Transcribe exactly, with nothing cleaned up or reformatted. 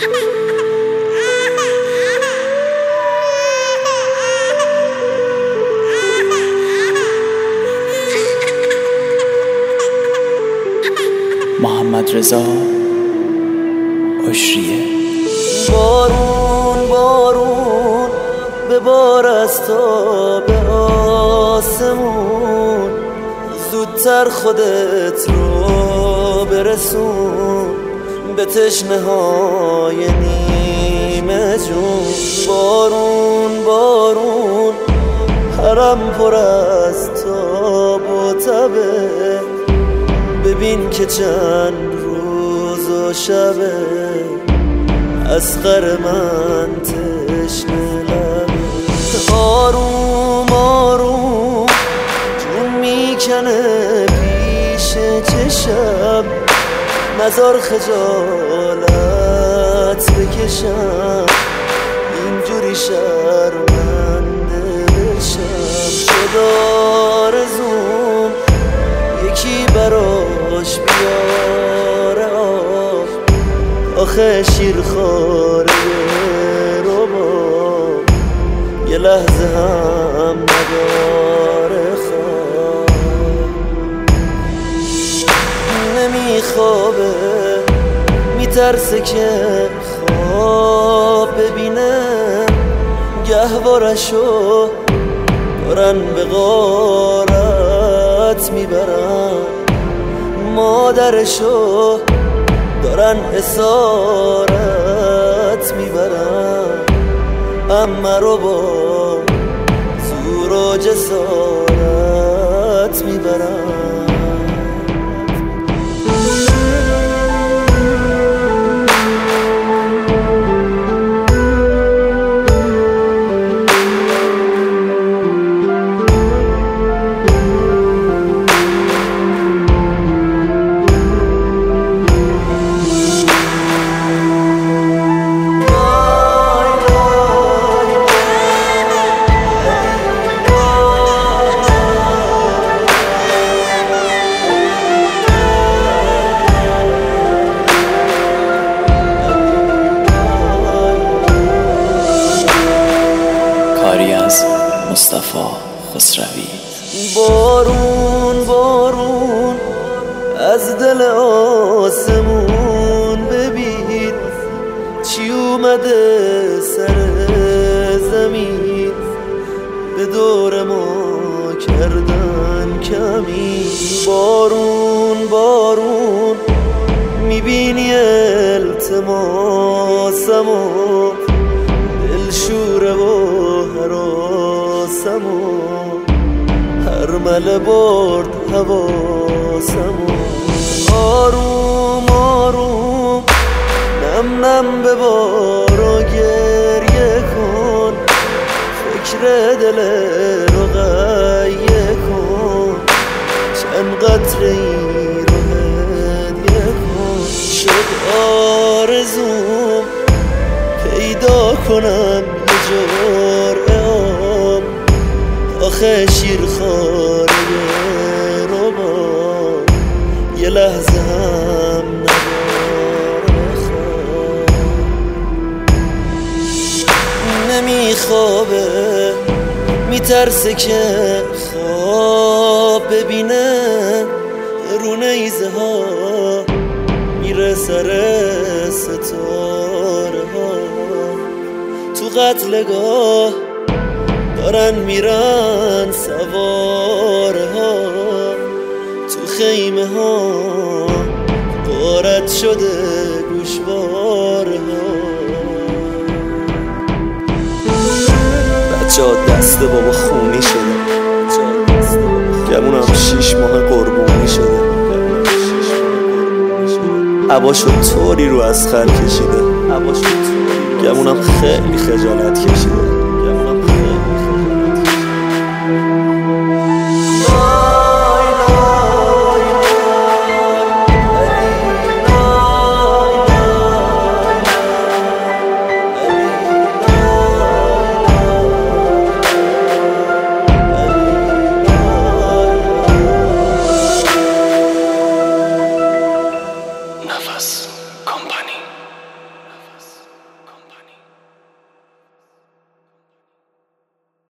محمد رضا عشریه. بارون بارون ببار از تا به آسمون، زودتر خودت رو برسون به تشنه های نیمه جون. بارون بارون حرم پر از تاب و تبه، ببین که چند روز و شبه اسقر من تشنه لبه. آروم آروم جون میکنه پیش چشم، نزار خجالت بکشم اینجوری شرمنده بشم. شد آرزوم یکی براش بیاره آب، آخه شیرخواره رباب یه لحظه هم نداره خواب. نمیخوابه میترسه که خواب ببینه، گهوارشو دارن به غارت میبرن، مادرشو دارن اسارت میبرن، اما رو با زور و جسارت میبرن. مصطفی خسروی. بارون بارون از دل آسمون، ببین چی اومده سر زمین، به دور ما کردن کمی. بارون بارون میبینی التماسمو، دلشوره و حراسمو، هر مله برد حواسمو. آروم آروم نم نم ببار و گریه کن، فکر دل رو غیه کن، چند قطره ای رو هدیه کن. شد آرزوم پیدا کنم یه جرعه آب، آخه شیرخواره رباب یه لحظه هم نداره خواب. نمیخوابه میترسه که خواب ببینه، رو نیزه ها میره سر ستاره ها، تو قتلگاه دارن میرن سواره ها، تو خیمه ها غارت شده گوشواره ها. بچه ها دست بابا خونی شده، گمونم شیش ماه قربونی شده، عباشو طوری رو از خر کشیده، گمونم خیلی خجالت کشیده. نفس کمپانی.